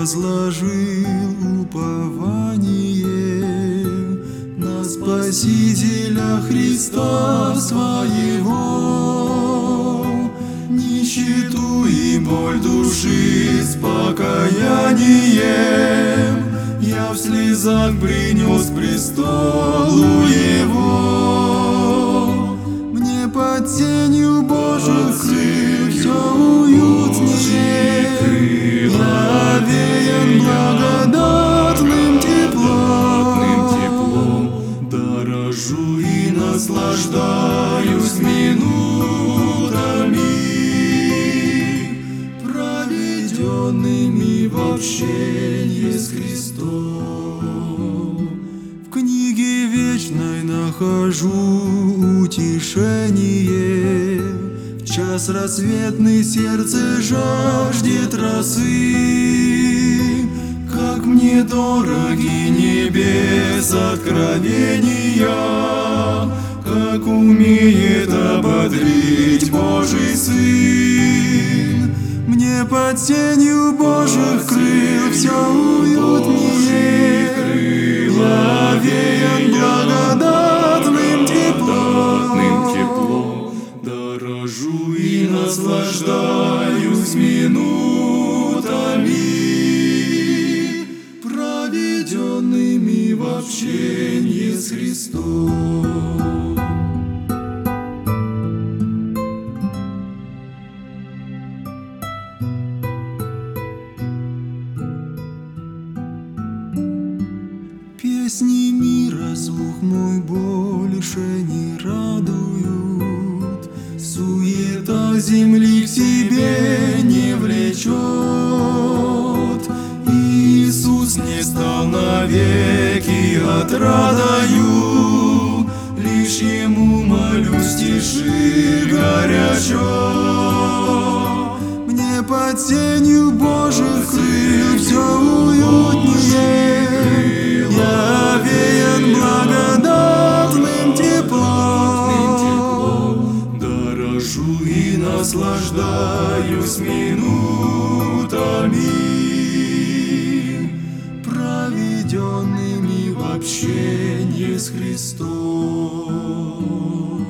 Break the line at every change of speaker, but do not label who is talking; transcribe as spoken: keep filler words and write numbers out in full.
возложил упование на Спасителя Христа своего. Нищету и боль души с покаянием я в слезах принес престолу Его. Мне под тенью Божьих крыл все уютнее, овеян благодатным теплом. Дорожу и наслаждаюсь минутами, проведенными в общении с Христом. В книге вечной нахожу утешение, в час рассветный сердце жаждет росы. Как мне дороги небес откровения, как умеет ободрить Божий Сын. Мне под тенью Божьих крыл все уютнее, овеян благодатным теплом. Дорожу и наслаждаюсь минутами, проведенными в общении с Христом. Песни мира слух мой больше не радуют, суета земли к себе не влечет. Иисус не стал навеки отрадою, лишь Ему молюсь тиши горячо. Мне под тенью Божьих крыл все уютнее, овеян благодатным теплом. Дорожу и наслаждаюсь минутами, проведенными в общении с Христом.